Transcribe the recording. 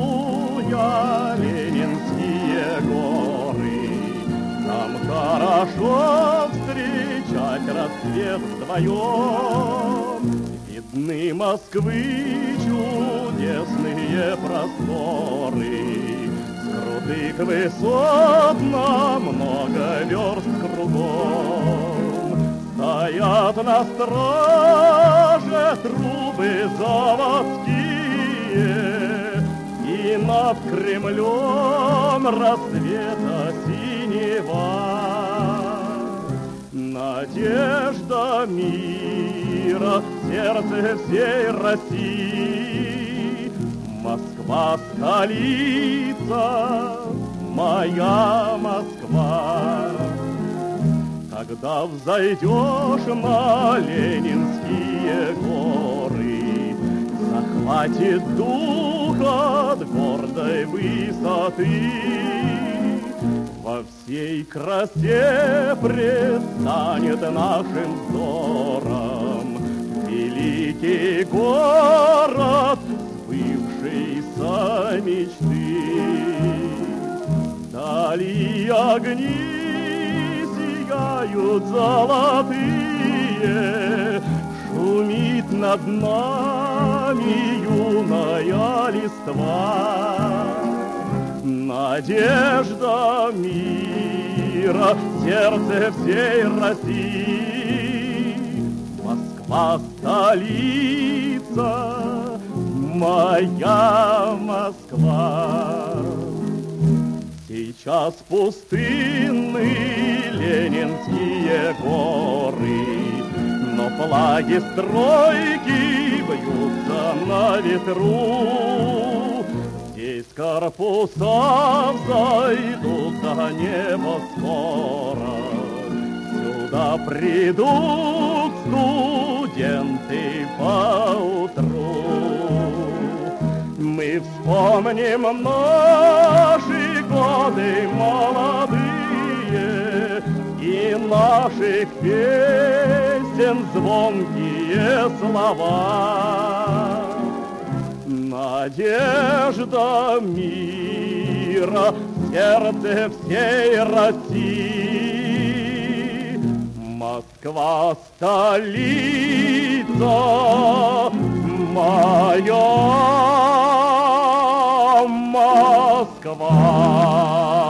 Целуя ленинские горы, нам хорошо встречать рассвет вдвоем. Видны Москвы чудесные просторы, с крутых высот на много верст кругом. Стоят на страже трубы заводские, и над Кремлем рассвета синева. Надежда мира в сердце всей России. Москва столица, моя Москва. Когда взойдешь на Ленинские горы, захватит дух от гордой высоты. Во всей красе предстанет нашим взором великий город сбывшейся мечты. Вдали огни сияют золотые, шумит над нами юная листва. Надежда мира в сердце всей России. Москва столица, моя Москва. Сейчас пустынны ленинские горы, но флаги стройки бьются на ветру. Здесь корпуса взойдут до неба скоро, сюда придут студенты поутру. Мы вспомним наши годы молодые и наших песен звонкие слова. Надежда мира в сердце всей России. Москва столица, моя Москва.